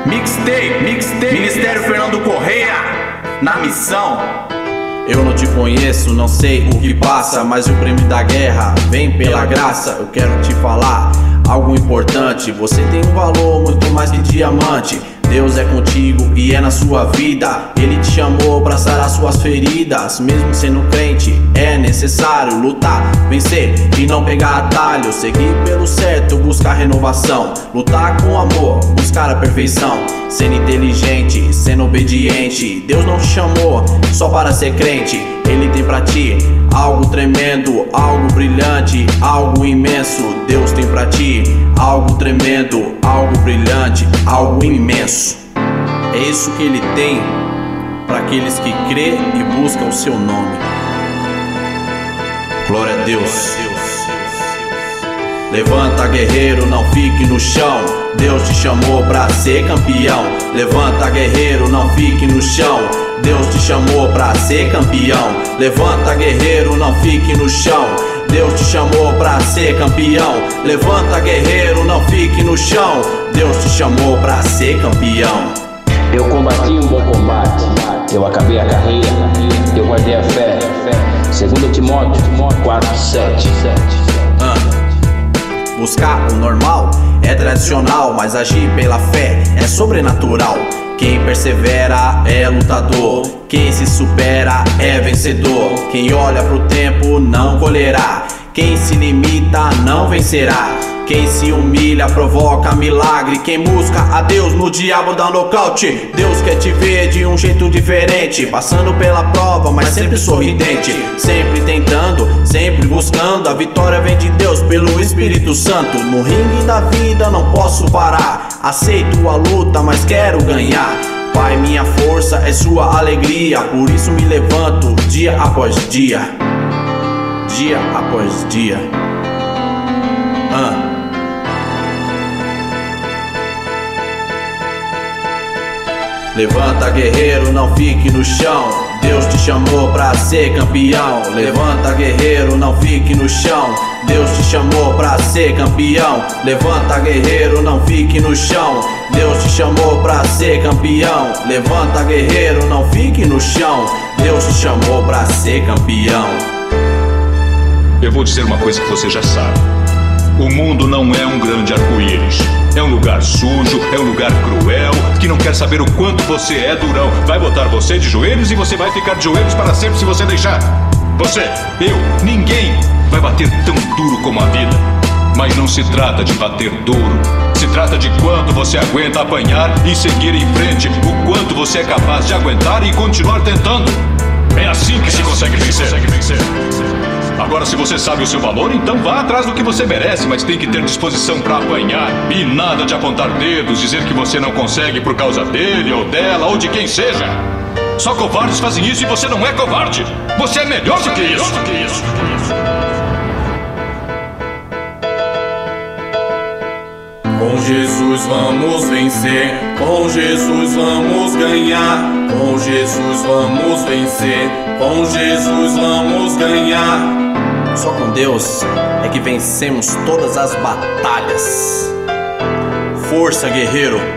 Mixtape, Ministério Fernando Correia, na missão. Eu não te conheço, não sei o que passa, mas o prêmio da guerra vem pela graça. Eu quero te falar algo importante. Você tem um valor muito mais que diamante. Deus é contigo e é na sua vida. Ele te chamou pra sarar suas feridas. Mesmo sendo crente, é necessário lutar, vencer e não pegar atalho. Seguir pelo certo, buscar renovação. Lutar com amor, buscar a perfeição. Sendo inteligente, sendo obediente. Deus não te chamou só para ser crente. Ele tem pra ti algo tremendo, algo brilhante, algo imenso. Deus tem pra ti algo tremendo, algo brilhante, algo imenso. É isso que Ele tem para aqueles que crê e buscam o seu nome. Glória a Deus. Levanta, guerreiro, não fique no chão. Deus te chamou pra ser campeão. Levanta, guerreiro, não fique no chão. Deus te chamou pra ser campeão. Levanta, guerreiro, não fique no chão. Deus te chamou pra ser campeão. Levanta, guerreiro, não fique no chão. Deus te chamou pra ser campeão. Eu combati um bom combate, eu acabei a carreira, eu guardei a fé. 2 Timóteo 4:7. Buscar o normal é tradicional, mas agir pela fé é sobrenatural. Quem persevera é lutador, quem se supera é vencedor. Quem olha pro tempo não colherá, quem se limita não vencerá. Quem se humilha provoca milagre. Quem busca a Deus no diabo dá nocaute. Deus quer te ver de um jeito diferente, passando pela prova, mas sempre sorridente. Sempre tentando, sempre buscando. A vitória vem de Deus pelo Espírito Santo. No ringue da vida não posso parar. Aceito a luta, mas quero ganhar. Pai, minha força é sua alegria. Por isso me levanto dia após dia. Dia após dia. Levanta, guerreiro, não fique no chão. Deus te chamou pra ser campeão. Levanta, guerreiro, não fique no chão. Deus te chamou pra ser campeão. Levanta, guerreiro, não fique no chão. Deus te chamou pra ser campeão. Levanta, guerreiro, não fique no chão. Deus te chamou pra ser campeão. Eu vou dizer uma coisa que você já sabe. O mundo não é um grande arco-íris. É um lugar sujo, é um lugar cruel, que não quer saber o quanto você é durão. Vai botar você de joelhos e você vai ficar de joelhos para sempre se você deixar. Você, eu, ninguém vai bater tão duro como a vida. Mas não se trata de bater duro. Se trata de quanto você aguenta apanhar e seguir em frente. O quanto você é capaz de aguentar e continuar tentando. É assim que se consegue vencer. Agora, se você sabe o seu valor, então vá atrás do que você merece, mas tem que ter disposição pra apanhar. E nada de apontar dedos, dizer que você não consegue por causa dele ou dela ou de quem seja. Só covardes fazem isso e você não é covarde. Você é melhor do que isso. Com Jesus vamos vencer, com Jesus vamos ganhar, com Jesus vamos vencer, com Jesus vamos ganhar. Só com Deus é que vencemos todas as batalhas. Força, guerreiro!